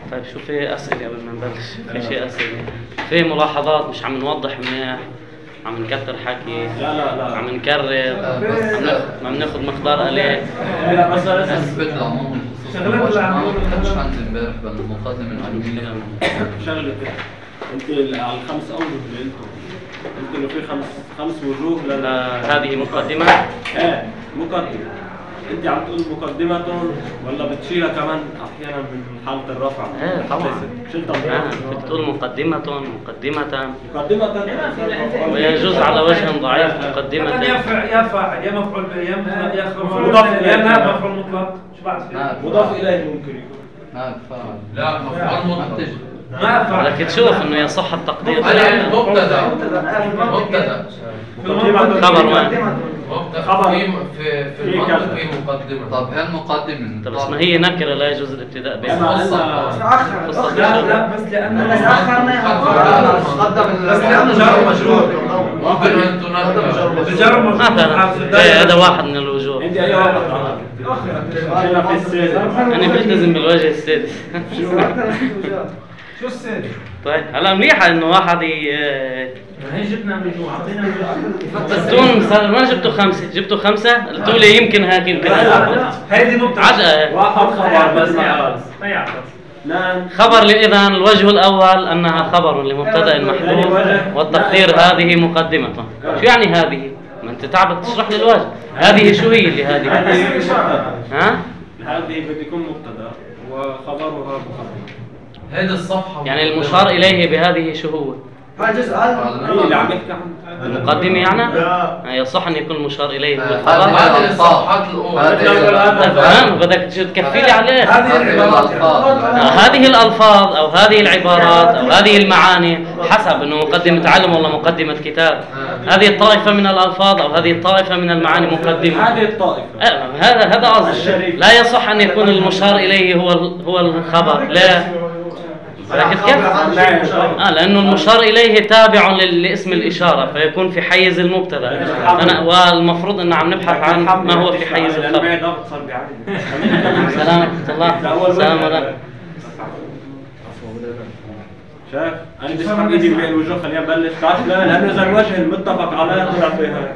طيب شو في أسئلة قبل ما نبلش؟ في شيء أسئلة؟ في ملاحظات مش عم نوضح منيح؟ عم نكتر حكي؟ لا عم نكرر؟ عم ناخذ مقدار قليل؟ لا بس العموم شغلات العموم ما كنتش عندي امبارح بالمقدمة العلمية. شغلة كده انت على الخمس اوجه اللي انت انه في خمس وجوه هذه مقدمة؟ مقدمة. انت عم تقول مقدمة ولا بتشيلها كمان احيانا من حالة الرفع؟ طبعا شلتها بتقول مقدمة ويجوز على وجه ضعيف مقدمة. يا فاعل يا مفعول به يا مضاف اليه يا مفعول مطلق. شو بعد فيه؟ مضاف اليه ممكن يكون. نعم فاعل. لا مفعول مطلق. ما فاعل. لكن تشوف انه يصح التقدير. مبتدا خبر وين؟ خبر في المنطق في مقدمة. طب هي المقدمة طب بس ما هي نكرة لا يجوز الابتداء بها. لا بس لأنه بس لأنه جار مجرور ممكن أن تنكر جار مجرور هذا واحد من الوجوه. انت اي واحد انا بلتزم بالوجه السادس. شو السادس؟ طيب هلا منيحة انه واحد هي جبنا رجوع اعطينا انتم مثلا ما جبتوا خمسة، جبتوا خمسة، قلتوا لي يمكن هيك يمكن هيدي نقطة واحد خبر بس ما يعرف. نعم خبر إذن الوجه الأول أنها خبر لمبتدأ محذوف والتقدير هذه مقدمة. شو يعني هذه؟ ما أنت تعبت تشرح لي الوجه. هذه شو هي اللي هذه؟ ها؟ هذه بده يكون مبتدأ وخبرها مقدمة. هذه الصفحة يعني المشار إليه بهذه شو هو؟ جزء هي اللي عم يحكي عنها المقدمة يعني؟ يصح أن يكون المشار إليه هو الخبر؟ هذه الصفحات تمام بدك تكفي لي عليه. هذه الألفاظ أو هذه العبارات أو هذه المعاني حسب أنه مقدمة علم ولا مقدمة كتاب. هذه الطائفة من الألفاظ أو هذه الطائفة من المعاني مقدمة. هذه الطائفة هذا قصدي. لا يصح أن يكون المشار إليه هو الخبر. لا كيف؟ لأنه المشار إليه تابع لاسم الإشارة فيكون في حيز المبتدأ. والمفروض أن عم نبحث عن ما هو في حيز الخبر. سلام الله. سلام عليكم. شايف؟ أنا بسحب إيدي بين الوجوه خلينا نبلش. تعرف لا لأنه إذا الوجه المتفق عليه طلع فيها.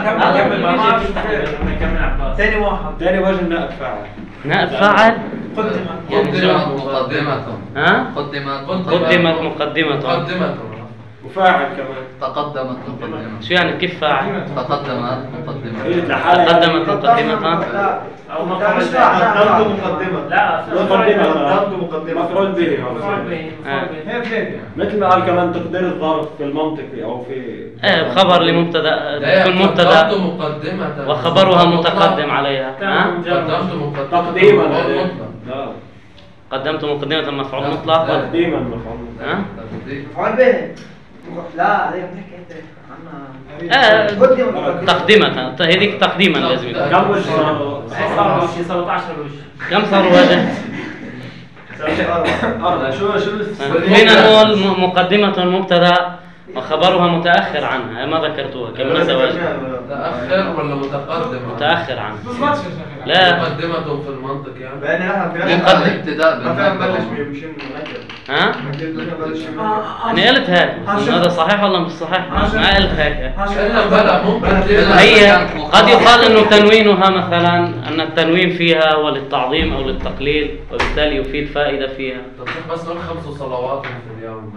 كمل ثاني واحد. ثاني وجه نائب فاعل. نائب فاعل؟ قدمت مقدمة. ها؟ قدمت مقدمة. وفاعل كمان. تقدمت مقدمة. شو يعني كيف فاعل؟ تقدمت مقدمة. تقدمت مقدمة. أو قدمت مقدمة. لا مفعول به. مثل ما قال كمان تقدير الظرف في المنطقي أو في خبر لمبتدأ تكون مبتدأ وخبرها متقدم عليها. تقديما. قدمت مقدمة مفعول مطلق. تقديما مفعول مطلق. مفعول به. لا هي بتحكي انت تقديما. هذيك تقديما لازم يكون. كم وجه صاروا؟ 17 وجه. كم صاروا وجه؟ شو فينا نقول مقدمة مبتدأ وخبرها متأخر عنها ما ذكرتوها كم زواج. متأخر ولا متقدم؟ متأخر عنها. لا مقدمة في المنطق يعني. ابتداء ما بلش بشيء ها؟ أنا قلت هيك هذا صحيح ولا مش صحيح؟ ما قلت هيك. بلا ممكن هي قد يقال إنه تنوينها مثلا أن التنوين فيها هو للتعظيم أو للتقليل وبالتالي يفيد فائدة فيها. بس نقول 5 صلوات في اليوم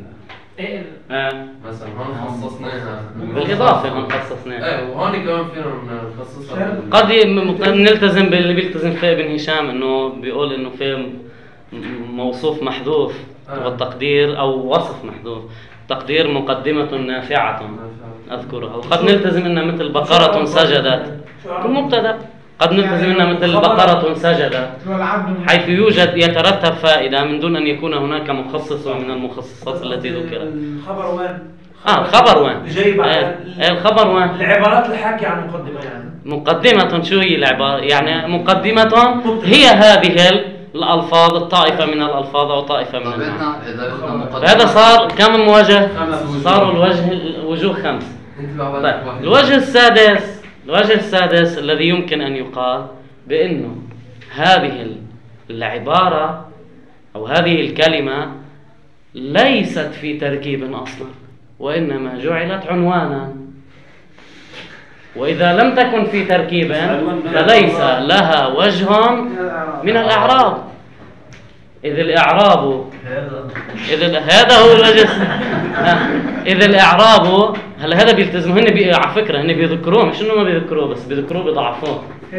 مثلا هون خصصناها بالإضافة هون خصصناها. وهون كمان فينا نخصصها. قد نلتزم باللي بيلتزم فيه ابن هشام إنه بيقول إنه في موصوف محذوف والتقدير أو وصف محذوف تقدير مقدمة نافعة أذكرها. وقد نلتزم إنها مثل بقرة سجدت كمبتدأ. قد نلتزم إنها مثل بقرة سجدت حيث يترتب فائدة من دون أن يكون هناك مخصص من المخصصات التي ذكرت. الخبر وين؟ الخبر وين؟ جاي بعد الخبر وين؟ العبارات اللي حكي عن مقدمة يعني. مقدمة شو هي العبارة؟ يعني مقدمة هي هذه الألفاظ الطائفة من الألفاظ أو طائفة من المعنى. هذا صار كم وجه؟ صاروا وجوه 5. طيب الوجه السادس الذي يمكن أن يقال بأنه هذه العبارة أو هذه الكلمة ليست في تركيب أصلا، وإنما جعلت عنوانا. وإذا لم تكن في تركيب فليس لها وجه من الإعراب، إذ الإعراب هذا هو الوجه. إذ الإعراب هلا هذا بيلتزموا على فكرة هن بيذكروه، مش إنه ما بيذكروه، بس بيذكروه بيضعفوه.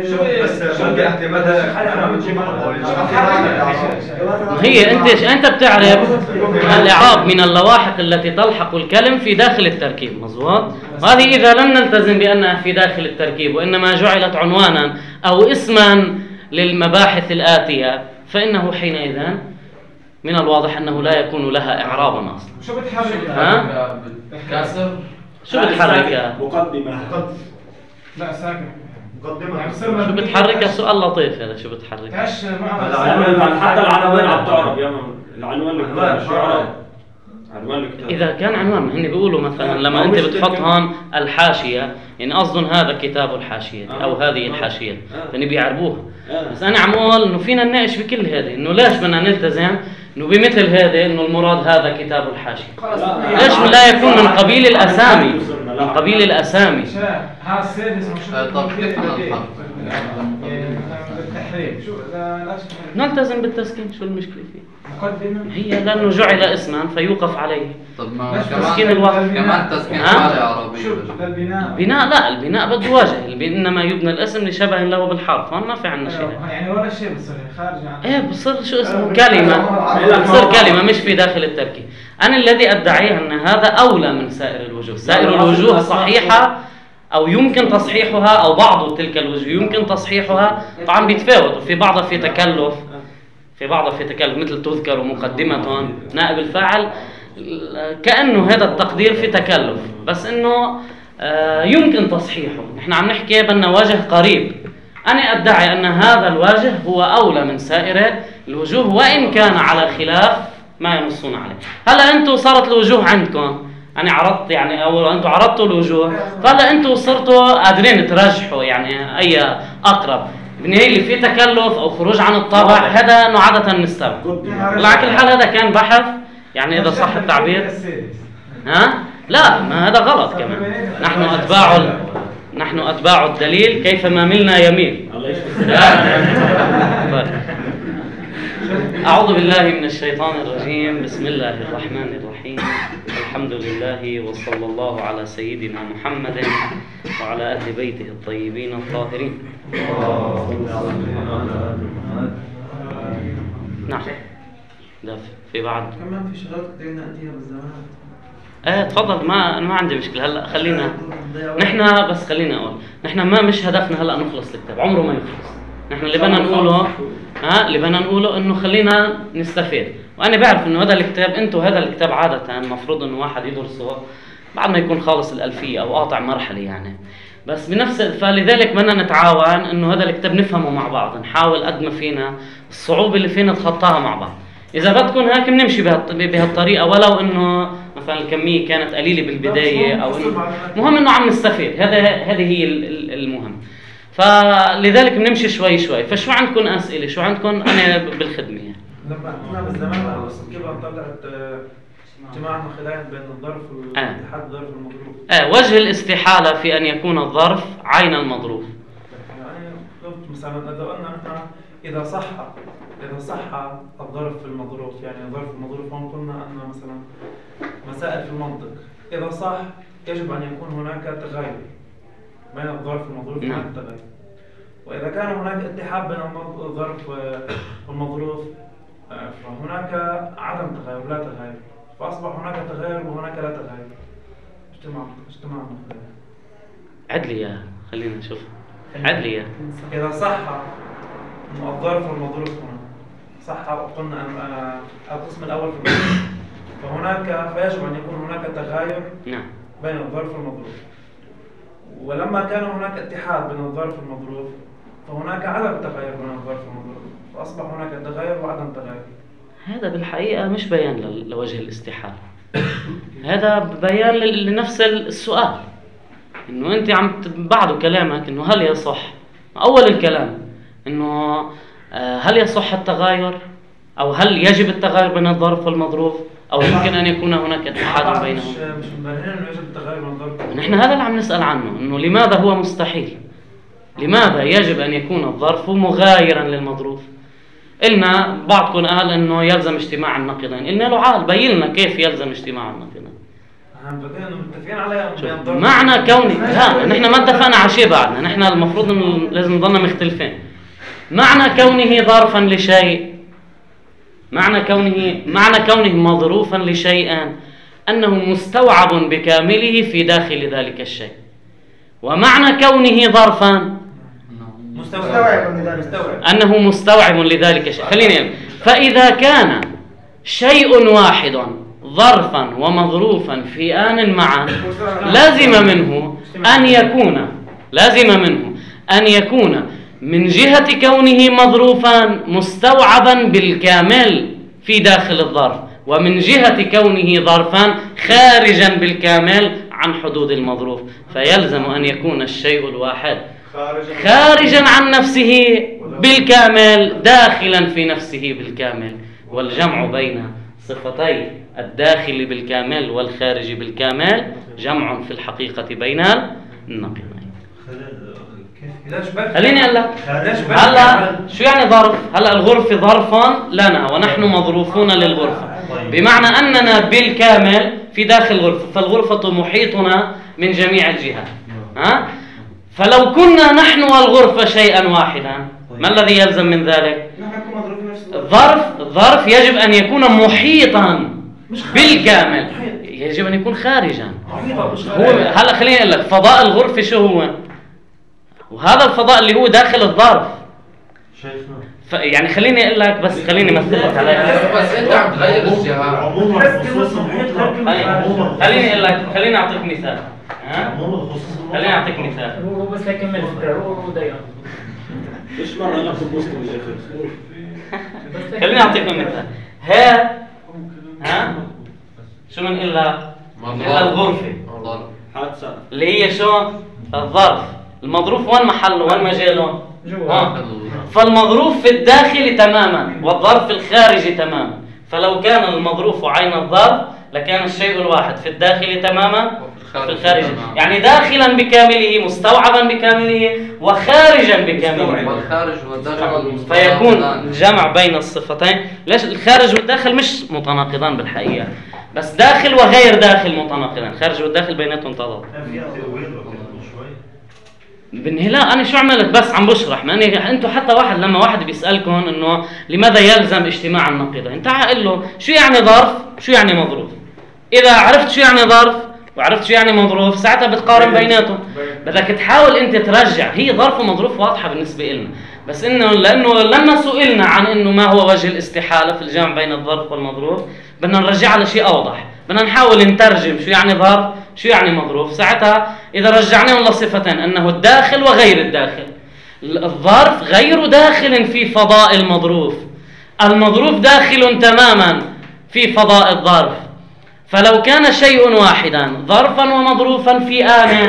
هي أنت بتعرف الإعراب من اللواحق التي تلحق الكلم في داخل التركيب، مظبوط؟ وهذه إذا لم نلتزم بأنها في داخل التركيب وإنما جعلت عنوانا أو اسما للمباحث الآتية، فإنه حينئذ من الواضح أنه لا يكون لها إعرابا أصلا. شو بتحرك؟ ها؟ كاسر. شو بتحركها؟ مقدمة. لا ساكن. مقدمة. شو بتحركها؟ سؤال لطيف هذا، شو بتحركها؟ حتى العنوان عم تعرف يا العنوان الكتاب شو عرب؟ عنوان الكتاب. إذا كان عنوان هن بيقولوا مثلا لما أنت بتحط هون الحاشية، يعني قصدهم هذا كتاب الحاشية أو هذه الحاشية، فني بيعربوها. بس أنا عم أقول إنه فينا نناقش بكل هذه، إنه ليش بدنا نلتزم إنه بمثل هذا إنه المراد هذا كتاب الحاشية؟ ليش لا يكون من قبيل الأسامي؟ من قبيل الأسامي. ها السادس طب كيف الحرف؟ التحريم شو نلتزم بالتسكين، شو المشكلة فيه؟ مقدمة هي لأنه جعل اسما فيوقف عليه. طب ما تسكين الوقت كمان تسكين حالة عربية. البناء لا، البناء بده وجه، إنما يبنى الاسم لشبه له بالحرف، هون ما في عندنا شيء. يعني ولا شيء بصير خارج عن ايه بصير شو اسمه كلمة، بصير كلمة مش في داخل التركيب. أنا الذي أدعيه أن هذا أولى من سائر الوجوه، سائر الوجوه صحيحة أو يمكن تصحيحها، أو بعض تلك الوجوه يمكن تصحيحها، طبعا بيتفاوت، وفي بعضها في تكلف، مثل تذكر مقدمة نائب الفاعل، كأنه هذا التقدير في تكلف، بس إنه يمكن تصحيحه. نحن عم نحكي بدنا وجه قريب، أنا أدعي أن هذا الوجه هو أولى من سائر الوجوه وإن كان على خلاف ما ينصون عليه. هلا أنتم صارت الوجوه عندكم، أنا عرضت يعني أو أنتم عرضتوا الوجوه، فهلا أنتم صرتوا قادرين ترجحوا يعني أي أقرب. بالنهاية اللي فيه تكلف أو خروج عن الطابع هذا إنه عادة نستبعد. على كل حال هذا كان بحث، يعني إذا صح التعبير. ها؟ لا، ما هذا غلط كمان. نحن أتباع الدليل كيفما ملنا يميل. أعوذ بالله من الشيطان الرجيم. بسم الله الرحمن الرحيم. الحمد لله وصلى الله على سيدنا محمد وعلى أهل بيته الطيبين الطاهرين. نعم. لا في بعد كمان في شغلات كتير نأتيها بالزمان. تفضل، ما عندي مشكلة. هلا خلينا نحن بس خلينا أقول نحن مش هدفنا هلا نخلص الكتاب، عمره ما يخلص. نحن اللي بدنا نقوله إنه خلينا نستفيد. وأنا بعرف إنه هذا الكتاب عادة المفروض إنه واحد يدرسه بعد ما يكون خالص الألفية أو قاطع مرحلة يعني. بس فلذلك بدنا نتعاون إنه هذا الكتاب نفهمه مع بعض، نحاول قد ما فينا الصعوبة اللي فينا نتخطاها مع بعض. إذا بدكم هيك بنمشي بهالطريقة، ولو إنه مثلا الكمية كانت قليلة بالبداية أو مهم إنه عم نستفيد. هذه هي المهم. فلذلك بنمشي شوي شوي. فشو عندكم أسئلة؟ شو عندكم؟ أنا بالخدمة. لما كنا بالزمان كيف طلعت اجتماع خلال بين الظرف والاتحاد الظرف المضروب. وجه الاستحالة في أن يكون الظرف عين المظروف. يعني قلت مثلا إذا قلنا نحن إذا صح الظرف في المظروف، يعني الظرف المظروف هون قلنا أن مثلا مسائل في المنطق، إذا صح يجب أن يكون هناك تغير بين الظرف والمظروف. هناك تغير. وإذا كان هناك اتحاد بين الظرف والمظروف فهناك عدم تغير، لا تغير، فأصبح هناك تغير وهناك لا تغير. اجتماع مختلف. عدلية، خلينا نشوف. عدلية. إذا صح الظرف والمظروف هنا صح، قلنا أن القسم الأول في المظروف، فيجب أن يكون هناك تغير بين الظرف والمظروف. ولما كان هناك اتحاد بين الظرف والمظروف فهناك عدم تغير بين الظرف والمظروف، فأصبح هناك تغير وعدم تغير. هذا بالحقيقة مش بيان لوجه الاستحالة. هذا بيان لنفس السؤال، إنه أنت عم بعد كلامك إنه هل يصح، أول الكلام إنه هل يصح التغاير أو هل يجب التغاير بين الظرف والمظروف أو يمكن أن يكون هناك اتحاد بينهم؟ مش مبرهن انه يجب التغير من الظرف. نحن هذا اللي عم نسأل عنه، إنه لماذا هو مستحيل؟ لماذا يجب أن يكون الظرف مغايرا للمظروف؟ إلنا بعضكم قال إنه يلزم اجتماع النقيضين، قلنا له عال بين لنا كيف يلزم اجتماع النقيضين. متفقين عليها معنى كوني لا نحن ما اتفقنا على شيء بعدنا، نحن المفروض إنه لازم نضلنا مختلفين. معنى كونه ظرفا لشيء، معنى كونه مظروفا لشيء أنه مستوعب بكامله في داخل ذلك الشيء. ومعنى كونه ظرفا أنه مستوعب لذلك الشيء. خليني فإذا كان شيء واحد ظرفا ومظروفا في آن معا لازم منه أن يكون من جهة كونه مظروفا مستوعبا بالكامل في داخل الظرف، ومن جهة كونه ظرفا خارجا بالكامل عن حدود المظروف. فيلزم أن يكون الشيء الواحد خارجا عن نفسه بالكامل داخلا في نفسه بالكامل. والجمع بين صفتي الداخل بالكامل والخارج بالكامل جمع في الحقيقة بين النقيضين. خليني أقول لك هلا شو يعني ظرف؟ هلا الغرفة ظرف لنا ونحن مظروفون للغرفة، بمعنى أننا بالكامل في داخل الغرفة، فالغرفة محيطنا من جميع الجهات. فلو كنا نحن والغرفة شيئا واحدا ما الذي يلزم من ذلك؟ الظرف يجب أن يكون محيطا بالكامل، يجب أن يكون خارجا. هو هلا خليني أقول لك فضاء الغرفة شو هو؟ وهذا الفضاء اللي هو داخل الظرف. يعني خليني اقول لك بس خليني امثلك عليها. بس انت عم تغير الجهات. خليني اقول لك، خليني اعطيك مثال. خليني اعطيك مثال. هو بس لكمل هو دايما. ايش معنى نفس المستوى يا اخي؟ خليني اعطيكم مثال. ها شو بنقول لها؟ الغرفة حادثة اللي هي شو؟ الظرف. المظروف وين محله وين مجاله؟ جوا. فالمظروف في الداخل تماما والظرف في الخارج تماما. فلو كان المظروف عين الظرف لكان الشيء الواحد في الداخل تماما في الخارج، يعني داخلا بكامله مستوعبا بكامله وخارجا بكامله. والخارج والداخل فيكون الجمع بين الصفتين. ليش الخارج والداخل مش متناقضان بالحقيقة، بس داخل وغير داخل متناقضان، خارج والداخل بيناتهم تضاد. لا انا شو عملت بس عم بشرح، ما انتوا حتى لما واحد بيسالكم انه لماذا يلزم اجتماع النقيضين، انت قل له شو يعني ظرف شو يعني مظروف. اذا عرفت شو يعني ظرف وعرفت شو يعني مظروف ساعتها بتقارن بيناتهم. بدك تحاول انت ترجع، هي ظرف ومظروف واضحه بالنسبه لنا، بس انه لانه لما سئلنا عن انه ما هو وجه الاستحاله في الجمع بين الظرف والمظروف بدنا نرجع لشيء اوضح، بدنا نحاول نترجم شو يعني ظرف شو يعني مظروف. ساعتها إذا رجعناهم لصفتين أنه الداخل وغير الداخل، الظرف غير داخل في فضاء المظروف، المظروف داخل تماما في فضاء الظرف. فلو كان شيء واحدا ظرفا ومظروفا في آن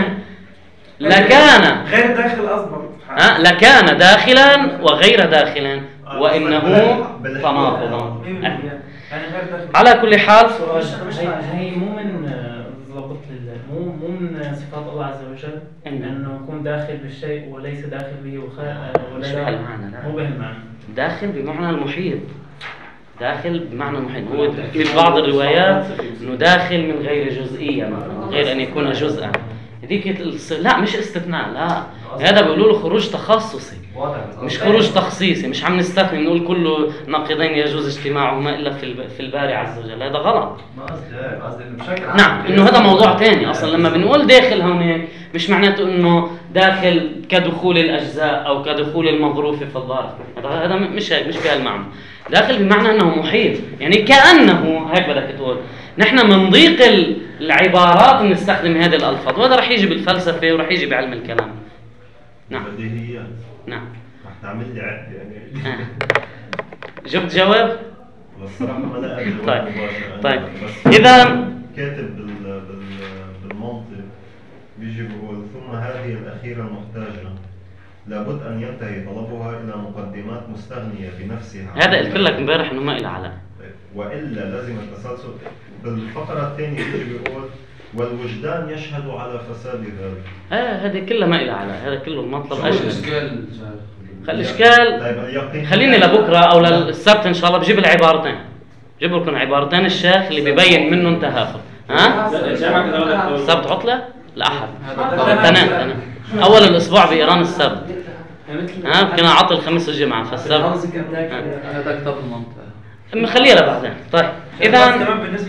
لكان غير داخل أصبر لكان داخلا وغير داخل وإنه تناقض. على كل حال هي مو من ضبط مو من صفات الله عز وجل انه يكون داخل بالشيء وليس داخل به ولا مو بهالمعنى. داخل بمعنى المحيط، داخل بمعنى المحيط. هو في بعض الروايات انه داخل من غير جزئيه مثلا، غير ان يكون جزءا. هذيك لا مش استثناء، لا هذا بيقولوا له خروج تخصصي مش خروج تخصيصي. مش عم نستثني نقول كل ناقضين يجوز اجتماعهما الا في الباري عز وجل، هذا غلط. نعم انه هذا موضوع ثاني اصلا. لما بنقول داخل هون مش معناته انه داخل كدخول الاجزاء او كدخول المظروف في الظرف، هذا مش هيك، مش بهالمعنى. داخل بمعنى انه محيط، يعني كانه هيك بدك تقول. نحن من ضيق العبارات نستخدم هذه الالفاظ، وهذا رح يجي بالفلسفه ورح يجي بعلم الكلام. نعم بديهيات. نعم رح تعمل لي عد يعني. جبت جواب؟ والصراحه ما لقيت جواب طيب مباشر. طيب بس اذا كاتب بالمنطق بيجي بقول ثم هذه الاخيره محتاجه لابد أن ينتهي طلبها إلى مقدمات مستغنية بنفسها. هذا قلت لك امبارح إنه ما إلها علاقة. وإلا لازم التسلسل. بالفقرة الثانية يجي بيقول والوجدان يشهد على فساد ذلك. هذه كلها ما إلها علاقة، هذا كله المطلب شو أجنبي. الاشكال؟ خلي الإشكال طيب اليقين خليني لبكرة أو للسبت إن شاء الله بجيب العبارتين. بجيب لكم عبارتين الشيخ اللي بيبين منه انتهاكم. ها؟ السبت عطلة؟ الأحد. تنام. أول الأسبوع بإيران السبت. كنا عطل الخميس والجمعة فالسبت. هذا كتاب المنطق. خليها لبعدين. طيب إذا كمان بالنسبة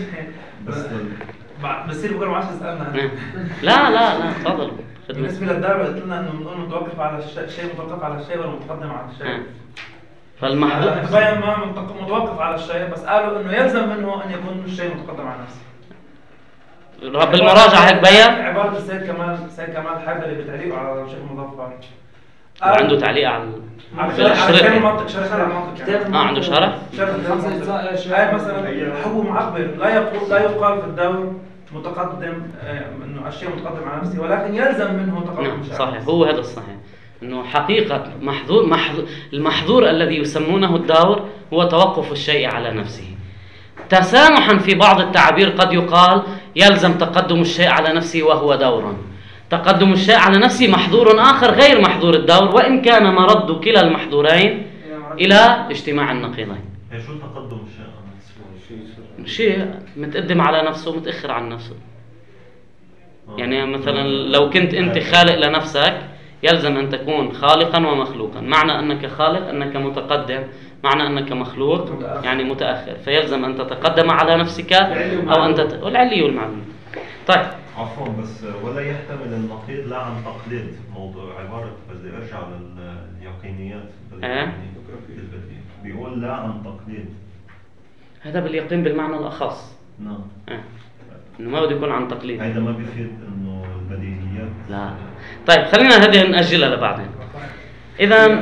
بصير بكره ما عادش تسالنا. لا تفضل. بالنسبه للدعوه قلت لنا انه بنقول متوقف على الشيء متوقف على الشيء ولا متقدم على الشيء. فالمحظوظ باين ما متوقف على الشيء، بس قالوا انه يلزم منه ان يكون الشيء متقدم على نفسه. رب المراجعة هيك بين عبارة السيد كمال الحيدري بتعليقه على الشيخ مظفر. وعنده تعليق على شرح المنطق. شرح عنده شرح؟ هاي مثلا هو معبر لا يقال في الدور متقدم انه الشيء متقدم على نفسه، ولكن يلزم منه تقدم الشيء. صحيح، هو هذا الصحيح. انه حقيقة المحظور الذي يسمونه الدور هو توقف الشيء على نفسه. تسامحا في بعض التعابير قد يقال يلزم تقدم الشيء على نفسه وهو دور. تقدم الشيء على نفسه محظور آخر غير محظور الدور، وإن كان مرد كلا المحظورين إلى اجتماع النقيضين. شو تقدم الشيء على نفسه؟ شيء متقدم على نفسه متأخر عن نفسه. يعني مثلا لو كنت أنت خالق لنفسك يلزم أن تكون خالقا ومخلوقا. معنى أنك خالق أنك متقدم، معنى أنك مخلوق يعني متأخر، فيلزم أن تتقدم على نفسك أو أن والعلي والمعلوم. طيب عفوا بس ولا يحتمل النقيض لا عن تقليد. موضوع عبارة بدي ارجع لليقينيات بالبديهة بيقول لا عن تقليد. هذا باليقين بالمعنى الأخص. نعم. إنه ما بده يكون عن تقليد. هذا ما بيفيد إنه البديهيات. لا. طيب خلينا هذه نأجلها لبعدين. إذا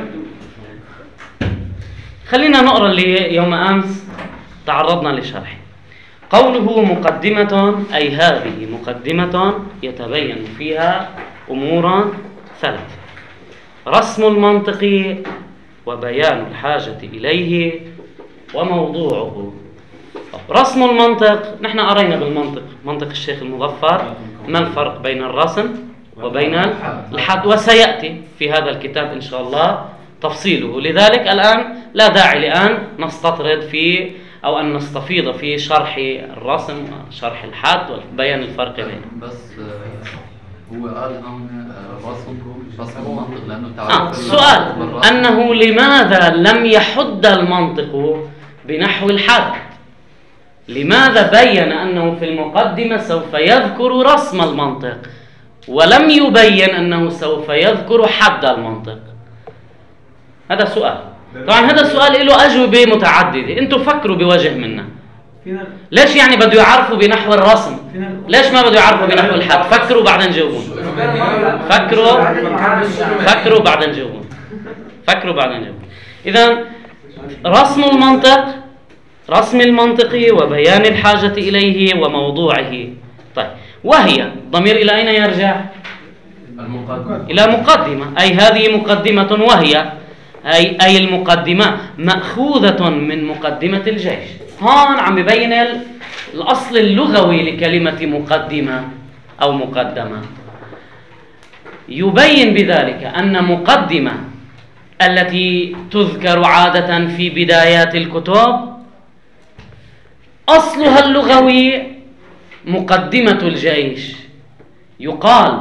خلينا نقرأ اللي يوم أمس تعرضنا لشرحه. قوله مقدمة أي هذه مقدمة يتبين فيها أمور ثلاث: رسم المنطق وبيان الحاجة إليه وموضوعه. رسم المنطق، نحن قرينا بالمنطق منطق الشيخ المظفر ما الفرق بين الرسم وبين الحد، وسيأتي في هذا الكتاب إن شاء الله تفصيله. لذلك الآن لا داعي لأن نستطرد فيه أو أن نستفيض في شرح الرسم وشرح الحد وبيان الفرق بينهم. بس هو قال هون رسم المنطق لأنه تعرف السؤال أنه لماذا لم يحد المنطق بنحو الحد؟ لماذا بين أنه في المقدمة سوف يذكر رسم المنطق ولم يبين أنه سوف يذكر حد المنطق؟ هذا سؤال. طبعا هذا السؤال له أجوبة متعددة، أنتم فكروا بوجه منا. ليش يعني بده يعرفوا بنحو الرسم؟ ليش ما بده يعرفوا بنحو الحد؟ فكروا بعدين جاوبون. فكروا بعدين جاوبون. إذن رسم المنطق، رسم المنطق وبيان الحاجة إليه وموضوعه. طيب وهي ضمير إلى أين يرجع؟ إلى مقدمة، أي هذه مقدمة، وهي أي المقدمة مأخوذة من مقدمة الجيش. هون عم يبين الأصل اللغوي لكلمة مقدمة أو مقدمة. يبين بذلك أن مقدمة التي تذكر عادة في بدايات الكتب أصلها اللغوي مقدمة الجيش. يقال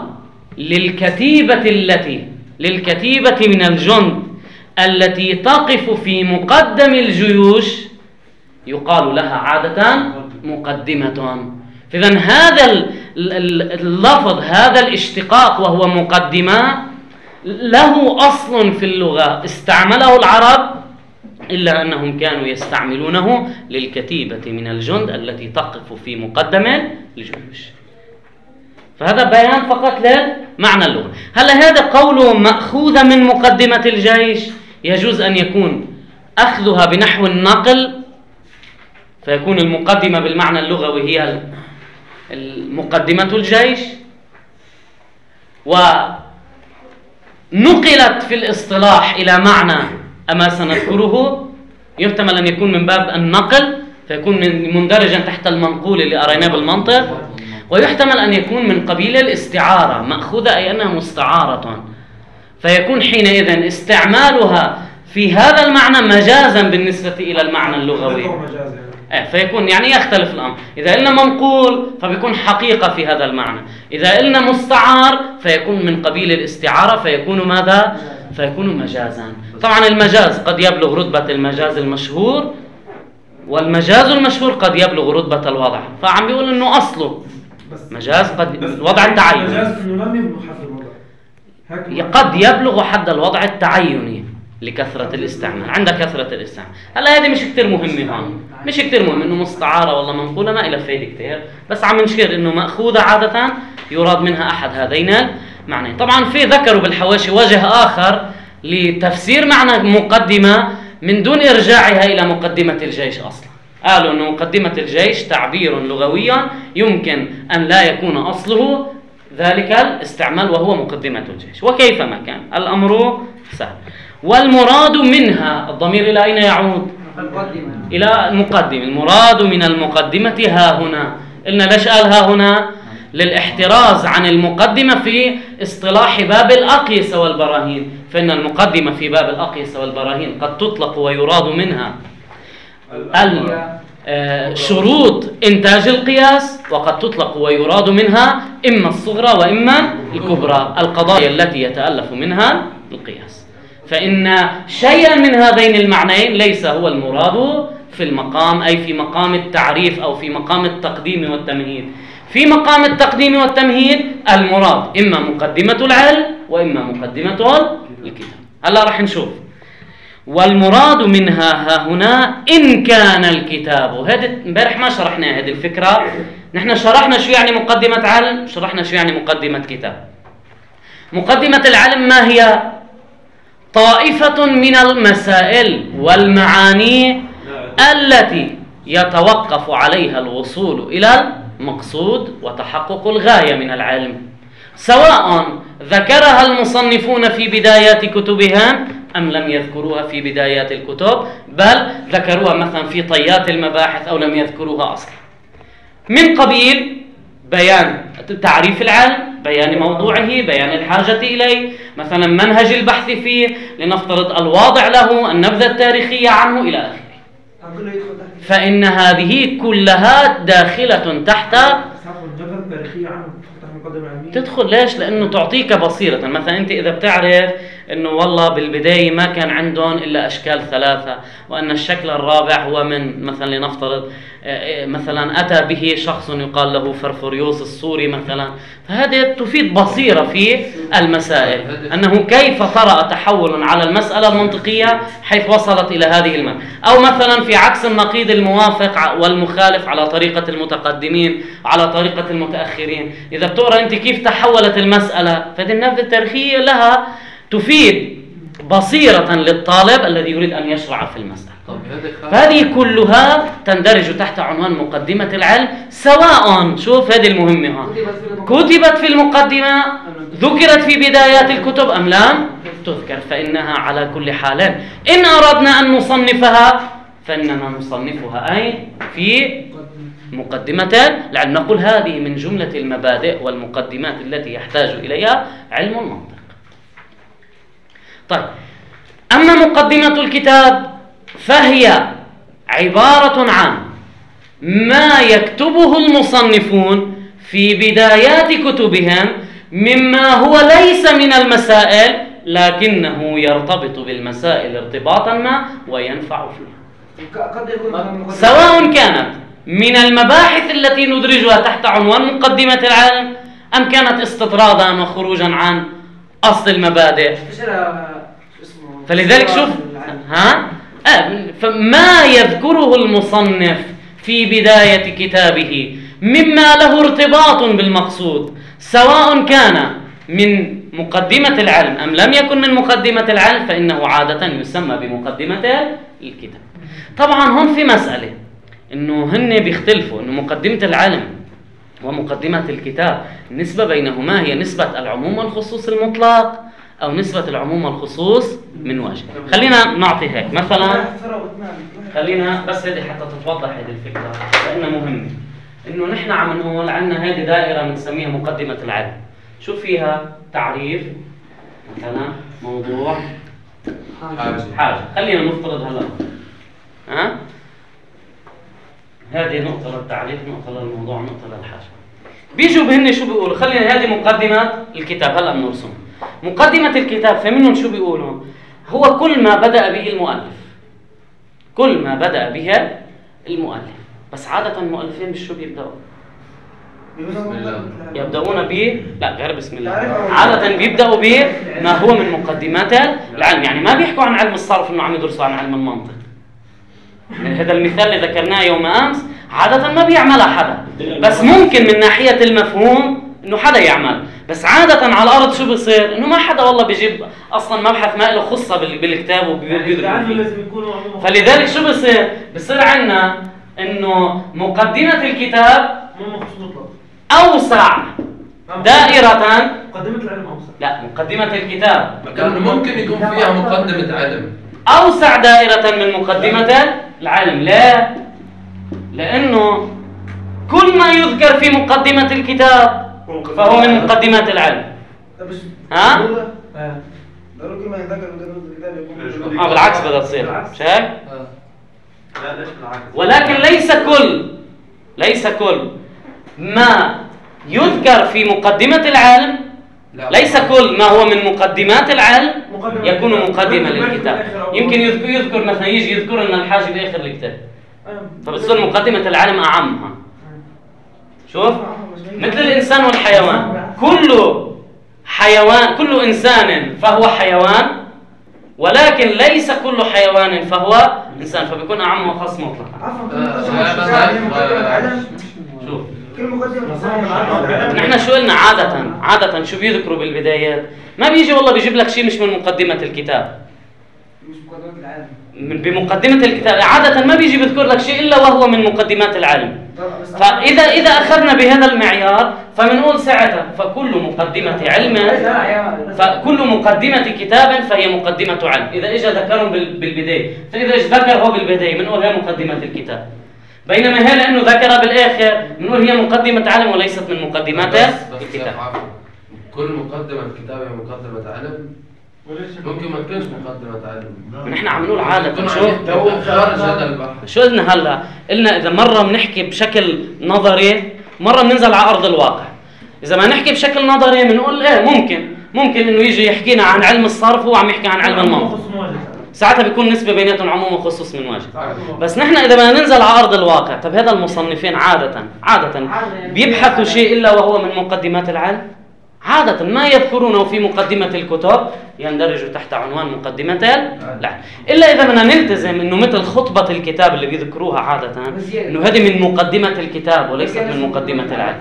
للكتيبة من الجند التي تقف في مقدم الجيوش يقال لها عادة مقدمة. فإذن هذا اللفظ، هذا الاشتقاق وهو مقدمة، له أصل في اللغة استعمله العرب، إلا أنهم كانوا يستعملونه للكتيبة من الجند التي تقف في مقدم الجيوش. فهذا بيان فقط للمعنى اللغوي. هل هذا قوله مأخوذ من مقدمة الجيش؟ يجوز أن يكون أخذها بنحو النقل، فيكون المقدمة بالمعنى اللغوي هي مقدمة الجيش، وما نقلت في الاصطلاح إلى معنى أما سنذكره، يحتمل أن يكون من باب النقل فيكون مندرجا تحت المنقول اللي أريناه بالمنطق، ويحتمل أن يكون من قبيل الاستعارة مأخوذة أي أنها مستعارة، فيكون حينئذ استعمالها في هذا المعنى مجازا بالنسبة إلى المعنى اللغوي. فيكون يعني يختلف الأمر. إذا قلنا منقول فبيكون حقيقة في هذا المعنى، إذا قلنا مستعار فيكون من قبيل الاستعارة فيكون ماذا؟ فيكون مجازا. طبعا المجاز قد يبلغ رتبة المجاز المشهور، والمجاز المشهور قد يبلغ رتبة الوضع، فعم بيقول إنه أصله مجاز قد الوضع التعيني، مجاز إنه لم يبلغ حد الوضع، قد يبلغ حد الوضع التعيني لكثرة الاستعمال، عند كثرة الاستعمال. هلا هذه مش كتير مهمة هون، مش كتير مهم إنه مستعارة ولا منقولة، ما إلى فايدة كتير، بس عم نشير إنه مأخوذة عادة يراد منها أحد هذين المعنيين. طبعا في ذكروا بالحواشي وجه آخر لتفسير معنى مقدمة من دون إرجاعها إلى مقدمة الجيش أصلا. قالوا إنه مقدمة الجيش تعبير لغوي يمكن أن لا يكون أصله ذلك الاستعمال وهو مقدمة الجيش، وكيفما كان الأمر سهل. والمراد منها، الضمير إلى أين يعود؟ إلى المقدمة. المراد من المقدمة ها هنا. قلنا ليش قال ها هنا؟ للاحتراز عن المقدمة في اصطلاح باب الأقيسة والبراهين، فإن المقدمة في باب الأقيسة والبراهين قد تطلق ويراد منها شروط إنتاج القياس، وقد تطلق ويراد منها إما الصغرى وإما الكبرى، القضايا التي يتألف منها القياس. فإن شيئا من هذين المعنيين ليس هو المراد في المقام، أي في مقام التعريف أو في مقام التقديم والتمهيد. في مقام التقديم والتمهيد المراد إما مقدمة العلم وإما مقدمة الكتاب. هلا رح نشوف. والمراد منها ها هنا إن كان الكتاب، وهذا امبارح ما شرحنا هذه الفكرة. نحن شرحنا شو يعني مقدمة علم، شرحنا شو يعني مقدمة كتاب. مقدمة العلم ما هي؟ طائفة من المسائل والمعاني التي يتوقف عليها الوصول إلى المقصود وتحقق الغاية من العلم، سواء ذكرها المصنفون في بدايات كتبهم أم لم يذكروها في بدايات الكتب، بل ذكروها مثلا في طيات المباحث أو لم يذكروها أصلا، من قبيل بيان تعريف العلم، بيان موضوعه، بيان الحاجة إليه، مثلا منهج البحث فيه، لنفترض الواضع له، النبذة التاريخية عنه إلى آخره. فإن هذه كلها داخلة تحت تدخل. ليش؟ لأنه تعطيك بصيرة. مثلا أنت إذا بتعرف أنه والله بالبداية ما كان عندهم إلا أشكال ثلاثة، وأن الشكل الرابع هو من مثلا لنفترض مثلا أتى به شخص يقال له فرفوريوس السوري مثلا، فهذه تفيد بصيرة في المسائل، أنه كيف طرأ تحول على المسألة المنطقية حيث وصلت إلى هذه المعنى. أو مثلا في عكس النقيض الموافق والمخالف على طريقة المتقدمين على طريقة المتأخرين، إذا بتقرأ أنت كيف تحولت المسألة، فهذه النبذة التاريخية لها تفيد بصيرة للطالب الذي يريد أن يشرع في المسألة. فهذه كلها تندرج تحت عنوان مقدمة العلم، سواء شوف هذه المهمة كتبت في المقدمة، ذكرت في بدايات الكتب أم لم تذكر، فإنها على كل حال إن أردنا أن نصنفها فإننا نصنفها أي في مقدمة، لأن نقول هذه من جملة المبادئ والمقدمات التي يحتاج إليها علم المنطق. طيب، أما مقدمة الكتاب فهي عبارة عن ما يكتبه المصنفون في بدايات كتبهم مما هو ليس من المسائل لكنه يرتبط بالمسائل ارتباطا ما وينفع فيها، سواء كانت من المباحث التي ندرجها تحت عنوان مقدمة العلم أم كانت استطرادا وخروجا عن أصل المبادئ. فلذلك شوف فما يذكره المصنف في بداية كتابه مما له ارتباط بالمقصود، سواء كان من مقدمة العلم أم لم يكن من مقدمة العلم، فإنه عادة يسمى بمقدمة الكتاب. طبعا هون في مسألة إنه هن بيختلفوا، إنه مقدمة العلم ومقدمة الكتاب النسبة بينهما هي نسبة العموم والخصوص المطلق أو نسبة العموم والخصوص من وجه. خلينا نعطي هيك مثلا، خلينا بس هذه حتى تتوضح هذه الفكرة لأنها مهمة. إنه نحن عم نقول عندنا هذه دائرة بنسميها مقدمة العلم. شو فيها؟ تعريف مثلا، موضوع، حاجة. خلينا نفترض هلا هذه نقطة للتعريف، نقطة للموضوع، نقطة للحاجة. بيجوا بهن شو بيقولوا؟ خلينا هذه مقدمة الكتاب هلا بنرسم. مقدمة الكتاب فمنهم شو بيقولوا؟ هو كل ما بدأ به المؤلف، كل ما بدأ به المؤلف. بس عادة المؤلفين بشو بيبدأوا؟ يبدأون ب لا غير بسم الله. عادة بيبدأوا ب ما هو من مقدمات العلم. يعني ما بيحكوا عن علم الصرف انه عم يدرسوا عن علم المنطق. يعني هذا المثال اللي ذكرناه يوم امس عادة ما بيعملها حدا، بس ممكن من ناحية المفهوم انه حدا يعمل. بس عادة على الارض شو بصير؟ انه ما حدا والله بيجيب اصلا مبحث ما له خصة بالكتاب وبيدرس. فلذلك شو بصير؟ بصير عندنا انه مقدمة الكتاب اوسع دائرة. مقدمة العلم اوسع. لا، مقدمة الكتاب ممكن يكون فيها مقدمة علم اوسع دائرة من مقدمة العلم. لا، لانه كل ما يذكر في مقدمة الكتاب فهو من مقدمات العلم. ها؟ ضروري ما يذكر مقدمة الكتاب يكون بالعكس بدها تصير، مش هيك؟ لا ليش بالعكس؟ ولكن ليس كل ما يذكر في مقدمة العلم، ليس كل ما هو من مقدمات العلم يكون مقدمة للكتاب. يمكن يذكر مثلا، يجي يذكر لنا الحاجة بآخر الكتاب، فبتصير مقدمة العلم أعمها. شوف، مثل الإنسان والحيوان، كل إنسان فهو حيوان، ولكن ليس كل حيوان فهو إنسان، فبيكون أعم وخاص مطلقا. شوف، نحن شو قلنا عادة شو بيذكروا بالبدايات؟ ما بيجي والله بيجيب لك شيء مش من مقدمة الكتاب، مش مقدمة العلم. بمقدمة الكتاب عادة ما بيجي بيذكر لك شيء إلا وهو من مقدمات العلم. فإذا أخذنا بهذا المعيار فبنقول ساعتها فكل مقدمة كتاب فهي مقدمة علم. إذا إجا ذكرهم بالبداية، فإذا إجا ذكر هو بالبداية بنقول هي مقدمة الكتاب، بينما هي لأنه ذكر بالآخر بنقول هي مقدمة علم وليست من مقدمات الكتاب. كل مقدمة كتاب هي مقدمة علم، ممكن ما تكونش مقدمة علم. نحن عم نقول عادة خارج هذا البحث. شو قلنا هلا؟ قلنا إذا مرة بنحكي بشكل نظري، مرة بننزل على أرض الواقع. إذا ما نحكي بشكل نظري بنقول إيه ممكن إنه يجي يحكينا عن علم الصرف وهو عم يحكي عن علم المنطق، ساعتها بيكون نسبة بيناتهم عموم وخصوص من واجب. بس نحن إذا بدنا ننزل على أرض الواقع، طب هذا المصنفين عادة بيبحثوا شيء إلا وهو من مقدمات العلم. عادة ما يذكرونه في مقدمة الكتب يندرج تحت عنوان مقدمة العلم، إلا إذا بدنا نلتزم إنه مثل خطبة الكتاب اللي بيذكروها عادة إنه هذه من مقدمة الكتاب وليست من مقدمة العلم،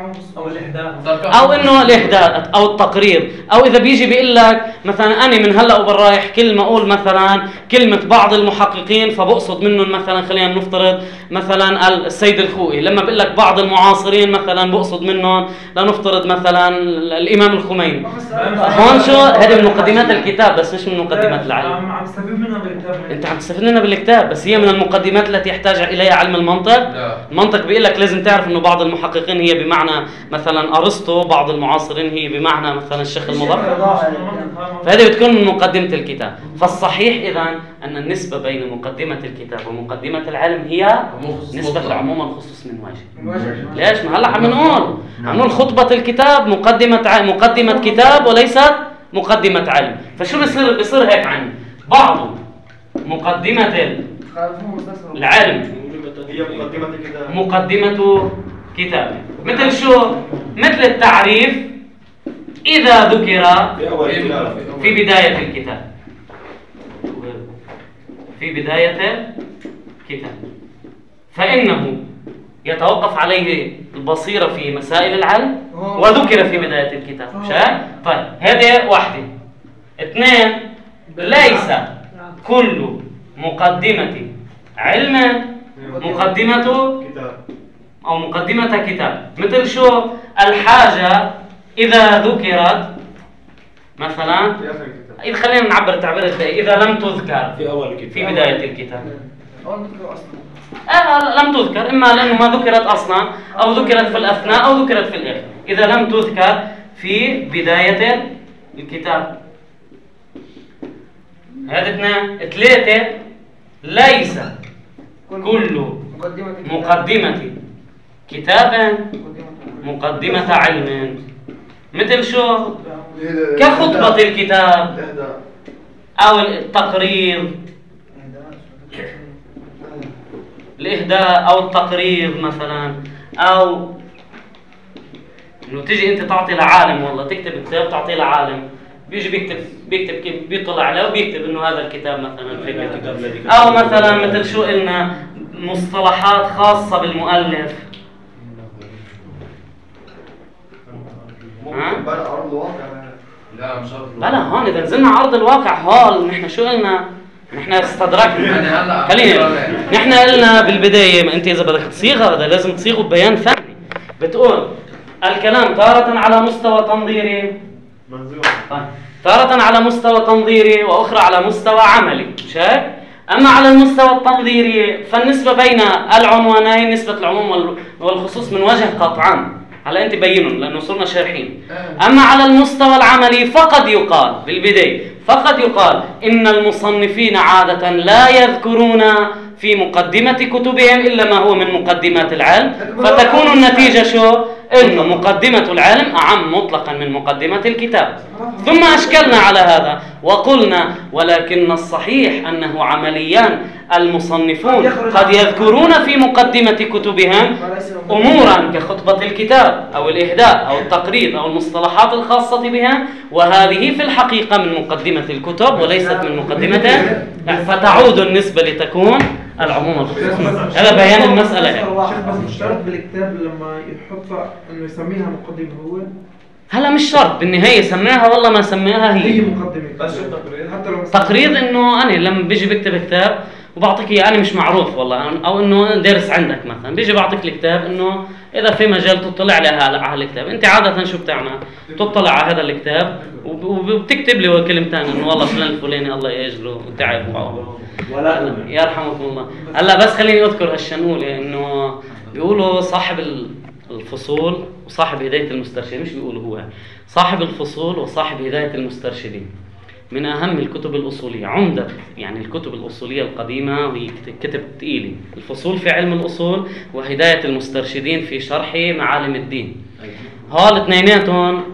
أو إنه الإحداث أو التقرير، أو إذا بيجي بيقول لك مثلا أنا من هلا وبالرايح كل ما أقول مثلا كلمة بعض المحققين فبقصد منهم مثلا، خلينا نفترض مثلا السيد الخوئي، لما بقول لك بعض المعاصرين مثلا بقصد منهم لنفترض مثلا الإمام الخميني. هون شو هذه من مقدمات الكتاب بس مش من مقدمات العلم. عم تستفيد منها بالكتاب. انت عم تستفيد منها بالكتاب، بس هي من المقدمات التي يحتاج اليها علم المنطق. لا. المنطق بيقول لك لازم تعرف انه بعض المحققين هي بمعنى مثلا ارسطو، بعض المعاصرين هي بمعنى مثلا الشيخ المظفر، فهذه بتكون من مقدمة الكتاب. فالصحيح اذا ان النسبة بين مقدمة الكتاب ومقدمة العلم هي نسبة العموم والخصوص من واجب. ليش؟ ما هلا عم نقول خطبة الكتاب مقدمة كتاب وليست مقدمة علم. فشو بيصير هيك عندي بعض مقدمة العلم هي مقدمة الكتاب، مقدمة كتاب، مثل شو؟ مثل التعريف إذا ذكر في بداية الكتاب، في بداية الكتاب فإنه يتوقف عليه البصيرة في مسائل العلم وذكر في بداية الكتاب. طيب هذه واحدة. اثنين، ليس كل مقدمة علم مقدمة أو مقدمة كتاب، مثل شو؟ الحاجة إذا ذكرت مثلا إذا خلينا نعبر التعبير البدائي، إذا لم تذكر في أول الكتاب، في بداية الكتاب أول ما تذكر أصلا لم تذكر، إما لأنه ما ذكرت أصلا أو ذكرت في الأثناء أو ذكرت في الآخر. إذا لم تذكر في بداية الكتاب. هذا اثنين. ثلاثة، ليس كل مقدمة كتاب مقدمة علم. مثل شو؟ كخطبة الكتاب أو التقرير، الإهداء أو التقرير مثلا، أو إنه تيجي أنت تعطي لعالم، والله تكتب كتاب تعطيه لعالم، بيجي بيكتب كيف بيطلع عليه وبيكتب إنه هذا الكتاب مثلا فكرة، أو مثلا مثل شو قلنا مصطلحات خاصة بالمؤلف. بلا أرض الواقع. لا مش عارف. بلا هون إذا نزلنا عرض الواقع هون نحن شو قلنا؟ نحن استدركنا. خلينا نحن قلنا بالبداية، ما أنت إذا بدك تصيغها هذا لازم تصيغه ببيان فني. بتقول الكلام تارة على مستوى تنظيري، تارة على مستوى تنظيري وأخرى على مستوى عملي، مش هيك؟ أما على المستوى التنظيري فالنسبة بين العنوانين نسبة العموم والخصوص من وجه قطعا. هلا أنت بينهم لأنه صرنا شارحين. أما على المستوى العملي فقد يقال بالبداية، فقد يقال إن المصنفين عادة لا يذكرون في مقدمة كتبهم إلا ما هو من مقدمات العلم، فتكون النتيجة شو؟ إنه مقدمة العلم أعم مطلقا من مقدمة الكتاب. ثم أشكلنا على هذا وقلنا ولكن الصحيح أنه عمليا المصنفون قد يذكرون في مقدمة كتبهم أمورا كخطبة الكتاب أو الإهداء أو التقرير أو المصطلحات الخاصة بها، وهذه في الحقيقة من مقدمة الكتب وليست من مقدمتها، فتعود النسبة لتكون العموم الخصوص. هذا بيان المسألة. بس مش شرط بالكتاب لما يحطها انه يسميها مقدمة هو. هلا مش شرط بالنهاية سماها والله ما سماها هي مقدمة. بس التقرير حتى لو تقرير انه انا لما بيجي بكتب كتاب وبعطيك اياه انا مش معروف والله، او انه دارس عندك مثلا، بيجي بعطيك الكتاب انه اذا في مجال تطلع على الكتاب، انت عادة شو بتعمل؟ تطلع على هذا الكتاب وبتكتب لي كلمتين انه والله فلان الفلاني الله يجزله وتعب ولا يرحمكم الله. هلا بس خليني اذكر هالشنقولة انه بيقولوا صاحب الفصول وصاحب هداية المسترشدين، مش بيقولوا هو صاحب الفصول وصاحب هداية المسترشدين من أهم الكتب الأصولية، عمدة يعني الكتب الأصولية القديمة، وهي كتب ثقيلة. الفصول في علم الأصول وهداية المسترشدين في شرح معالم الدين. هول اثنيناتهم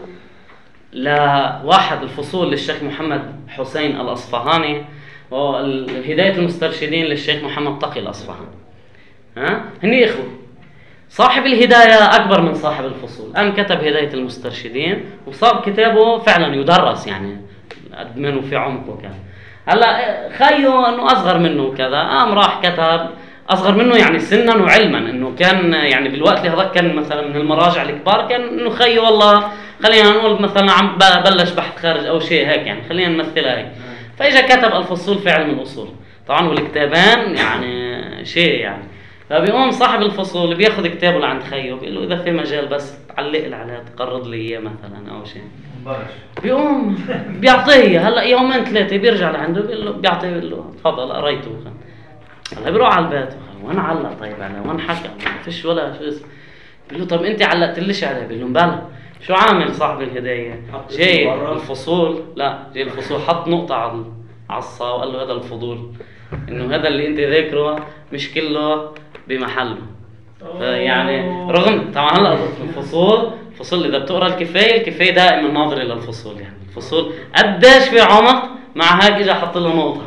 لواحد الفصول للشيخ محمد حسين الأصفهاني، وهداية المسترشدين للشيخ محمد تقي الأصفهاني. هني إخوة. صاحب الهداية أكبر من صاحب الفصول، أم كتب هداية المسترشدين وصار كتابه فعلا يدرس يعني قد منه في عمقه كان. هلا خيو انه اصغر منه كذا، قام راح كتب اصغر منه يعني سنا وعلما، انه كان يعني بالوقت اللي هذاك كان مثلا من المراجع الكبار، كان انه خيو والله خلينا نقول مثلا عم بلش بحث خارج او شيء هيك يعني، خلينا نمثلها هيك. فاجا كتب الفصول في علم الاصول طبعا، والكتابان يعني شيء يعني. فبيقوم صاحب الفصول بياخذ كتابه لعند خيو بيقول له اذا في مجال بس تعلق لي عليه تقرض لي اياه مثلا او شيء، بيقوم بيعطيه. هلا يومين ثلاثه بيرجع لعنده بيقول له بيعطيه بيقول له تفضل قريته. هلا بيروح على البيت وين علق طيب عليه وين حكى ما فيش ولا شو اسمه. بيقول له طب انت علقت ليش عليه؟ بيقول له بلا شو عامل صاحب الهدايه؟ جاي الفصول، لا جاي الفصول حط نقطه على الصا وقال له هذا الفضول، انه هذا اللي انت ذاكره مش كله بمحله. يعني رغم طبعا هلا الفصول اذا بتقرا الكفايه دائما ناظر الى الفصول، يعني الفصول قديش في عمق، مع هيك اجى حط له نقطه.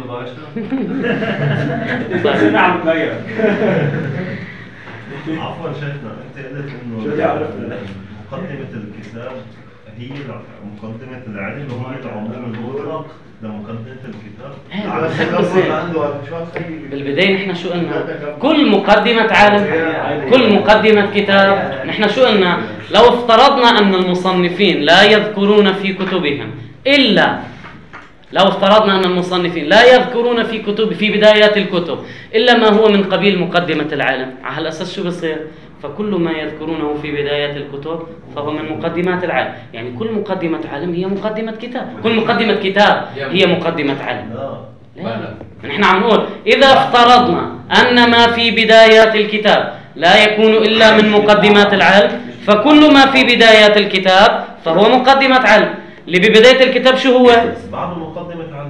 عفوا شيخنا، انت قلت انه مقدمه الكتاب هي مقدمه العلم وهي العموم المطلق لمقدمه الكتاب. بالبدايه نحن شو قلنا؟ كل مقدمه عالم، كل مقدمه كتاب. نحن شو قلنا؟ لو افترضنا ان المصنفين لا يذكرون في كتبهم الا لو افترضنا أن المصنفين لا يذكرون في بدايات الكتب إلا ما هو من قبيل مقدمة العالم، على هالأساس شو بصير؟ فكل ما يذكرونه في بداية الكتب فهو من مقدمات العلم. يعني كل مقدمة علم هي مقدمة كتاب، كل مقدمة كتاب هي مقدمة علم. لا، نحن عم نقول إذا افترضنا أن ما في بدايات الكتاب لا يكون إلا من مقدمات العلم، فكل ما في بدايات الكتاب فهو مقدمة علم. اللي ببداية الكتاب شو هو؟ بعده مقدمة علم.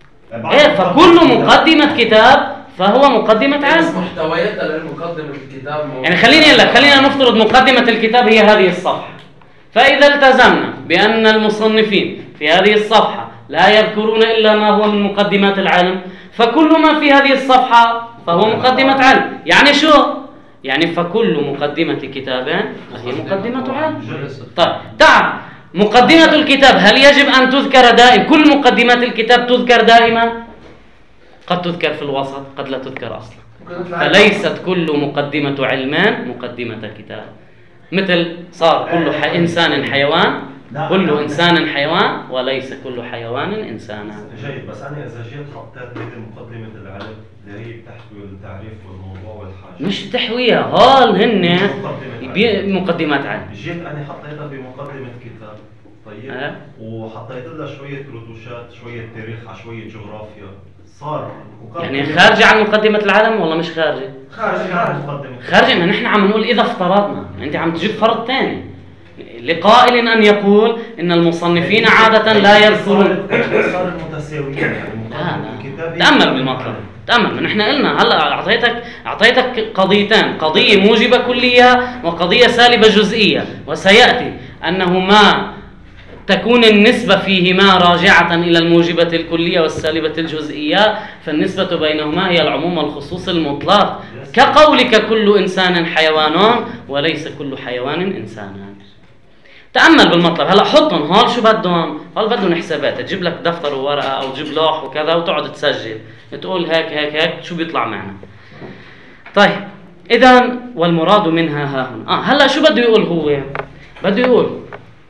فكل مقدمة كتاب فهو مقدمة علم. محتوياتها للمقدمة الكتاب يعني خلينا نفترض مقدمة الكتاب هي هذه الصفحة، فإذا التزمنا بأن المصنفين في هذه الصفحة لا يذكرون إلا ما هو من مقدمات العلم، فكل ما في هذه الصفحة فهو مقدمة علم. يعني شو؟ يعني فكل مقدمة كتاب هي مقدمة علم. طيب تعال، مقدمة الكتاب هل يجب أن تذكر دائما؟ كل مقدمات الكتاب تذكر دائما؟ قد تذكر في الوسط، قد لا تذكر أصلا. فليست كل مقدمة علمان مقدمة كتاب. مثل صار كل إنسان حيوان، كل إنسان حيوان وليس كل حيوان إنسانا. جيد، بس أنا إذا جيت حطيت بين مقدمة العلم اللي هي بتحوي التعريف والموضوع والحاجة، مش تحويها، هول هن مقدمات علم. جيت أنا حطيتها بمقدمة كتاب، طيب وحطيت لها شوية رتوشات، شوية تاريخ، على شوية جغرافيا، صار يعني خارجة عن مقدمة العلم ولا مش خارجة؟ خارجة. ما نحن عم نقول إذا افترضنا، أنت عم تجيب فرض ثاني لقائل أن يقول إن المصنفين عادة لا يذكرون. صار المتساويين يعني تأمل بالمطلب، تأمل. نحن قلنا هلا أعطيتك قضيتين، قضية موجبة كلية وقضية سالبة جزئية، وسيأتي أنه ما تكون النسبة فيهما راجعة إلى الموجبة الكلية والسالبة الجزئية، فالنسبة بينهما هي العموم والخصوص المطلق، كقولك كل إنسان حيوان وليس كل حيوان إنسانا. تأمل بالمطلب. هلا حطهم هول شو بدهم؟ هول بدهم حسابات، تجيب لك دفتر وورقة أو تجيب لوح وكذا وتقعد تسجل، تقول هيك هيك هيك شو بيطلع معنا. طيب إذا والمراد منها ها هنا. هلا شو بده يقول هو؟ بده يقول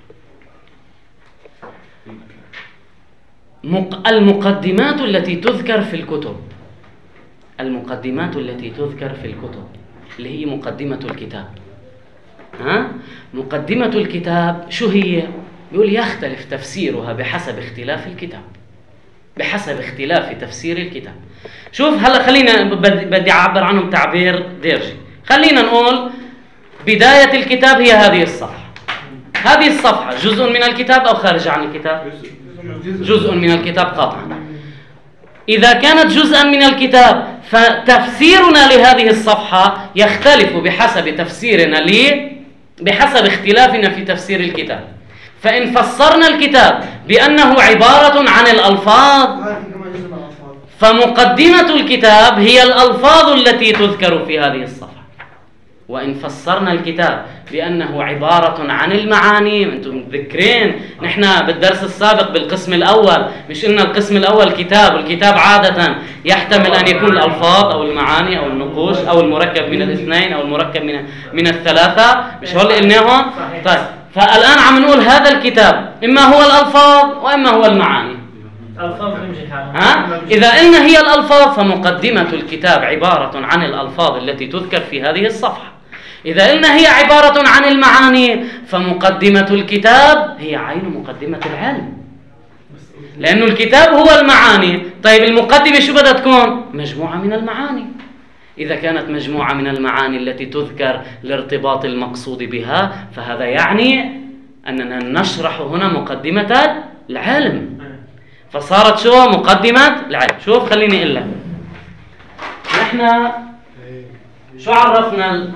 المقدمات التي تذكر في الكتب، المقدمات التي تذكر في الكتب اللي هي مقدمة الكتاب. مقدمة الكتاب شو هي؟ يقول يختلف تفسيرها بحسب اختلاف الكتاب، بحسب اختلاف تفسير الكتاب. شوف هلا خلينا بدي أعبر عنه بتعبير ديرجي. خلينا نقول بداية الكتاب هي هذه الصفحة. هذه الصفحة جزء من الكتاب أو خارج عن الكتاب؟ جزء من الكتاب قطعا. إذا كانت جزءا من الكتاب فتفسيرنا لهذه الصفحة يختلف بحسب تفسيرنا بحسب اختلافنا في تفسير الكتاب. فإن فسرنا الكتاب بأنه عبارة عن الألفاظ فمقدمة الكتاب هي الألفاظ التي تذكر في هذه الصفحة. وإن فسرنا الكتاب بأنه عبارة عن المعاني، أنتم متذكرين نحن بالدرس السابق بالقسم الأول مش قلنا القسم الأول كتاب، والكتاب عادة يحتمل أن يكون الألفاظ أو المعاني أو النقوش أو المركب من الاثنين أو المركب من الثلاثة، مش هو اللي قلناهم؟ طيب فالآن عم نقول هذا الكتاب إما هو الألفاظ وإما هو المعاني. إذا قلنا هي الألفاظ فمقدمة الكتاب عبارة عن الألفاظ التي تذكر في هذه الصفحة. إذا قلنا هي عبارة عن المعاني فمقدمة الكتاب هي عين مقدمة العلم، لأنه الكتاب هو المعاني. طيب المقدمة شو بدها تكون؟ مجموعة من المعاني. إذا كانت مجموعة من المعاني التي تذكر لارتباط المقصود بها فهذا يعني أننا نشرح هنا مقدمة العلم، فصارت شو مقدمة العلم. شوف خليني أقول لك، نحن شو عرفنا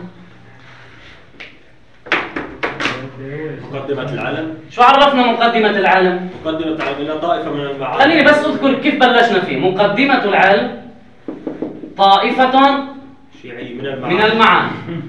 مقدمة العلم؟ شو عرفنا مقدمة العلم؟ مقدمة العلم طائفة من المعاني. خليني بس أذكر كيف بلشنا فيه. مقدمة العلم طائفة شيعية من المعاني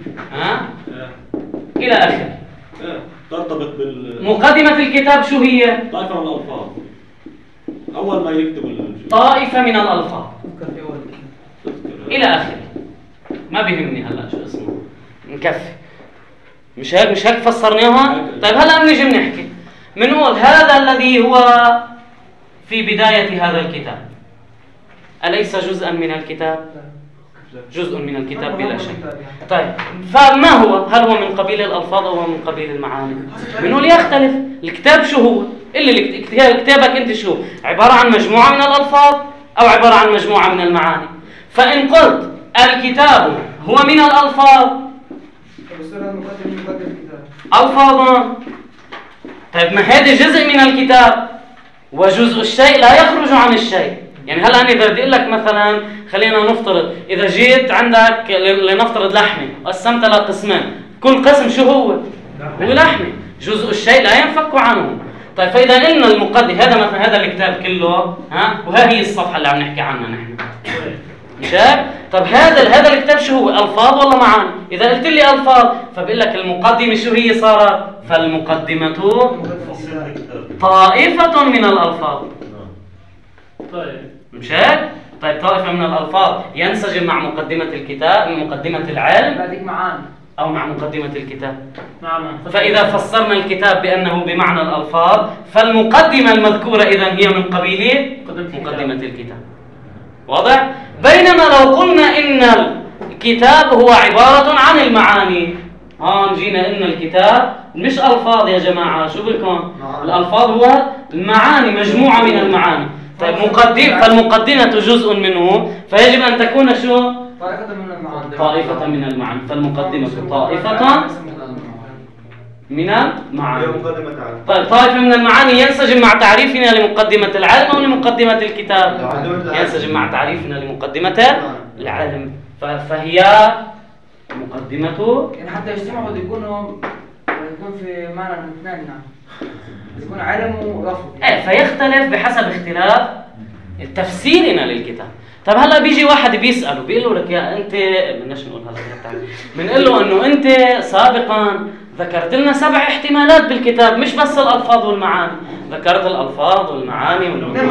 إلى آخر. ترتبط مقدمة الكتاب شو هي؟ طائفة من الألفاظ. أول ما يكتب طائفة من الألفاظ إلى آخر. ما بيهمني هلا شو اسمه، نكفي. مش هيك فسرناها؟ طيب هلا بنيجي بنحكي بنقول هذا الذي هو في بداية هذا الكتاب أليس جزءا من الكتاب؟ جزء من الكتاب بلا شك. طيب فما هو؟ هل هو من قبيل الألفاظ أو من قبيل المعاني؟ بنقول يختلف. الكتاب شو هو؟ اللي كتابك أنت شو؟ عبارة عن مجموعة من الألفاظ أو عبارة عن مجموعة من المعاني؟ فإن قلت الكتاب هو من الألفاظ ألفاظ، طيب ما هذا جزء من الكتاب، وجزء الشيء لا يخرج عن الشيء. يعني هلا أنا إذا بدي أقول لك مثلا، خلينا نفترض إذا جيت عندك لنفترض لحمة قسمتها لقسمين، كل قسم شو هو؟ هو لحمة، جزء الشيء لا ينفك عنه. طيب فإذا قلنا المقدم هذا مثلا هذا الكتاب كله، وهذه الصفحة اللي عم نحكي عنها نحن، شايف؟ طب هذا الكتاب شو هو؟ ألفاظ ولا معاني؟ إذا قلت لي ألفاظ فبقول لك المقدمة شو هي صارت؟ فالمقدمة طائفة من الألفاظ. طيب مش هيك؟ طيب طائفة من الألفاظ ينسجم مع مقدمة الكتاب، من مقدمة العلم بعدك معاني أو مع مقدمة الكتاب. نعم. فإذا فسرنا الكتاب بأنه بمعنى الألفاظ فالمقدمة المذكورة إذن هي من قبيل مقدمة الكتاب. واضح؟ بينما لو قلنا إن الكتاب هو عبارة عن المعاني، جينا إن الكتاب مش ألفاظ يا جماعة، شو بكم؟ الألفاظ هو المعاني، مجموعة من المعاني. طيب فالمقدمة جزء منه، فيجب أن تكون شو؟ طائفة من المعاني. فالمقدمة طائفة من المعاني. طيب طائفة من المعاني ينسجم مع تعريفنا لمقدمة العلم أو لمقدمة الكتاب؟ ينسجم مع تعريفنا لمقدمة العلم، فهي مقدمة. يعني حتى يجتمعوا يكون في معنى الاثنين، يكون علم ولفظ. فيختلف بحسب اختلاف تفسيرنا للكتاب. طب هلا بيجي واحد بيسأله بيقول له لك يا انت بدناش نقول هلا بنقول له انه انت سابقا ذكرت لنا 7 احتمالات بالكتاب، مش بس الالفاظ والمعاني، ذكرت الالفاظ والمعاني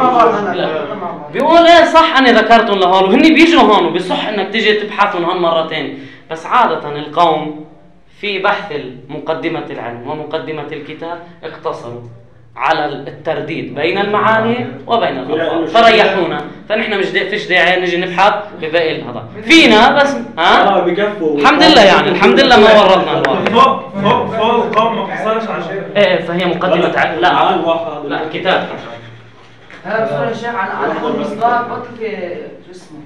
بيقول ايه صح انا ذكرتهم لهون، وهن بيجوا هون وبيصح انك تيجي تبحثهم هون مرتين. بس عادة القوم في بحث مقدمة العلم ومقدمة الكتاب اقتصروا على الترديد بين المعاني وبين الألفاظ فريحونا، فنحن مش فيش داعي نجي نبحث بباقي هذا فينا بس الحمد لله، يعني الحمد لله ما ورطنا الواحد فوق القوم ما بحصلش على شيء. فهي مقدمة لا الكتاب. هذا بسؤال الشيخ على نحو المصداق بطل في اسمه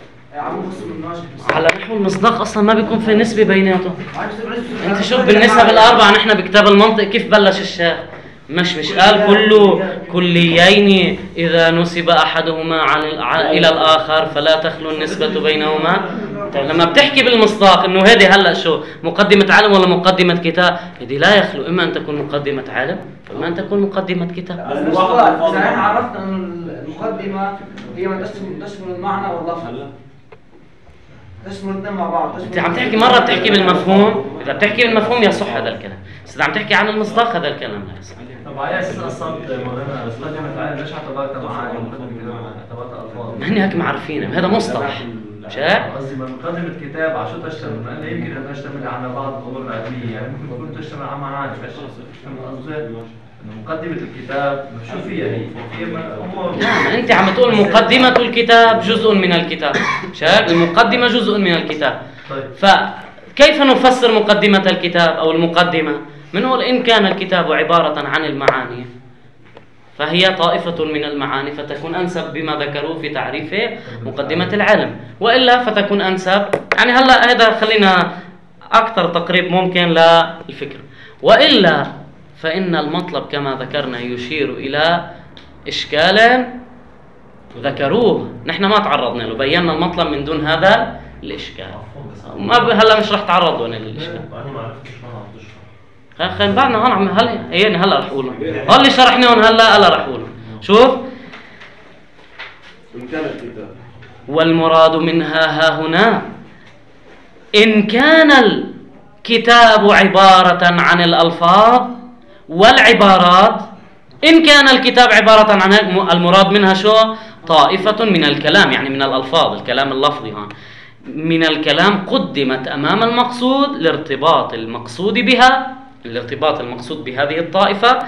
على نحو المصداق اصلا ما بيكون في نسبة بيناتهم. انت شوف بالنسب الأربعة نحن بكتاب المنطق كيف بلش الشيخ، مش قال كليين إذا نسب أحدهما إلى الآخر فلا تخلو النسبة بينهما. لما بتحكي بالمصداق إنه هذه هلأ شو مقدمة علم ولا مقدمة كتاب، هذه لا يخلو إما أن تكون مقدمة علم وإما أن تكون مقدمة كتاب. إذا نحن عرفنا أن المقدمة هي من تشمل المعنى واللفظ، تشمل الاثنين مع بعض. أنت عم تحكي مرة بتحكي بالمفهوم، إذا بتحكي بالمفهوم يصح هذا الكلام، بس إذا عم تحكي عن المصداق هذا الكلام لا يصح. طب على اساس اصلا مولانا مقدمة العلم ليش اعتبرتها معاني ومقدمة اعتبرتها الفاظ؟ ما هن هيك معرفين هذا مصطلح. قصدي مقدمة الكتاب على شو تشتمل؟ لأن يمكن أن تشتمل على بعض الأمور العلمية، يعني ممكن تكون تشتمل على معاني، مقدمة الكتاب شو فيها هي؟ نعم أنت عم تقول مقدمة الكتاب جزء من الكتاب، شايف؟ المقدمة جزء من الكتاب. فكيف نفسر مقدمة الكتاب أو المقدمة؟ منقول إن كان الكتاب عبارة عن المعاني فهي طائفة من المعاني فتكون أنسب بما ذكروه في تعريف مقدمة العلم، وإلا فتكون أنسب يعني هلأ هذا خلينا أكثر تقريب ممكن للفكر، وإلا فإن المطلب كما ذكرنا يشير إلى إشكال ذكروه نحن ما تعرضنا له، بينا المطلب من دون هذا الإشكال. هلا مش رح تعرض هنا للإشكال. خلينا بعدنا هون هلا رح اقوله. اللي شرحناهم هلا رح اقوله. شوف والمراد منها ها هنا إن كان الكتاب عبارة عن الألفاظ والعبارات، إن كان الكتاب عبارة عن المراد منها شو؟ طائفة من الكلام، يعني من الألفاظ الكلام اللفظي هون من الكلام قدمت أمام المقصود لارتباط المقصود بها، الارتباط المقصود بهذه الطائفة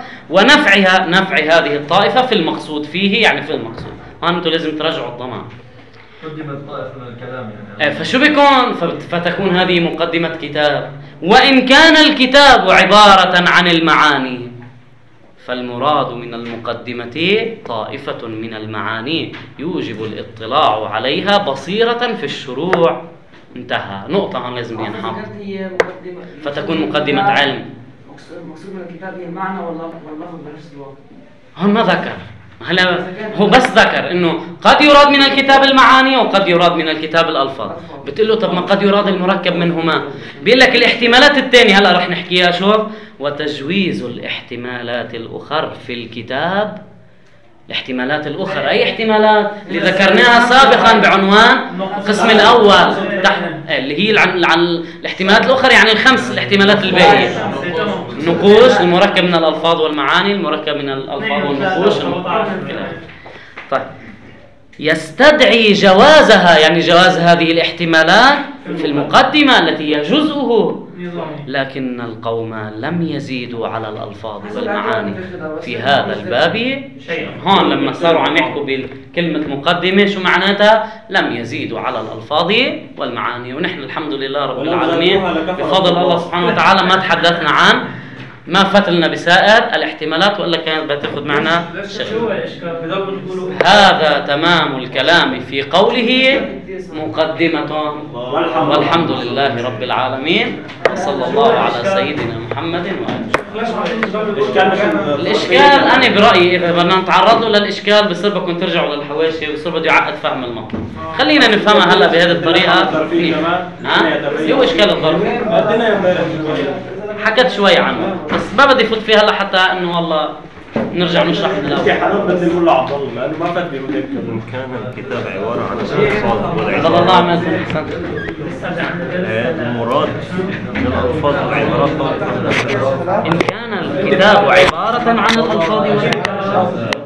ونفع هذه الطائفة في المقصود فيه، يعني في المقصود. هون أنتم لازم تراجعوا الضمان. قدمت طائفة من الكلام يعني. فشو بيكون؟ فتكون هذه مقدمة كتاب. وإن كان الكتاب عبارة عن المعاني فالمراد من المقدمة طائفة من المعاني يوجب الاطلاع عليها بصيرة في الشروع. انتهى. نقطة هون لازم ينحط. فتكون مقدمة علم. مقصود من الكتاب هي المعنى واللفظ بنفس الوقت. هون ما ذكر. هلا هو بس ذكر انه قد يراد من الكتاب المعاني وقد يراد من الكتاب الالفاظ. بتقول له طب ما قد يراد المركب منهما. بيقول لك الاحتمالات الثانية هلا رح نحكيها. شوف، وتجويز الاحتمالات الاخر في الكتاب. الاحتمالات الاخرى اي احتمالات اللي ذكرناها سابقا بعنوان القسم الاول تحت اللي هي الاحتمالات الاخرى، يعني الخمس الاحتمالات الباقيه. النقوش، المركب من الالفاظ والمعاني، المركب من الالفاظ والنقوش. طيب، يستدعي جوازها، يعني جواز هذه الاحتمالات في المقدمة التي هي جزءه. لكن القوم لم يزيدوا على الألفاظ والمعاني في هذا الباب. هون لما صاروا عم يحكوا بكلمة مقدمة شو معناتها؟ لم يزيدوا على الألفاظ والمعاني. ونحن الحمد لله رب العالمين بفضل الله سبحانه وتعالى ما تحدثنا عن ما فتلنا بسائر الاحتمالات، وإلا كانت بتاخذ معنا شغل. هذا تمام الكلام في قوله مقدمة والحمد لله رب العالمين، وصلى الله على سيدنا محمد وآله. الإشكال أنا برأيي إذا بدنا نتعرض له للإشكال بصير بدكم ترجعوا للحواشي وبصير بده يعقد فهم الموضوع. خلينا نفهمها هلا بهذه الطريقة. هو إشكال الظرف حكت شوي عنه بس ما بدي فوت فيها هلا حتى انه والله نرجع نشرح من الاول. في حنان بدي نقول لعبد الله لانه ما فات بيقول هيك. إن كان الكتاب عبارة عن الألفاظ والعبارات. الله عمل احسنت. المراد من الألفاظ والعبارات طائفة من إن كان الكتاب عبارة عن الألفاظ والعبارات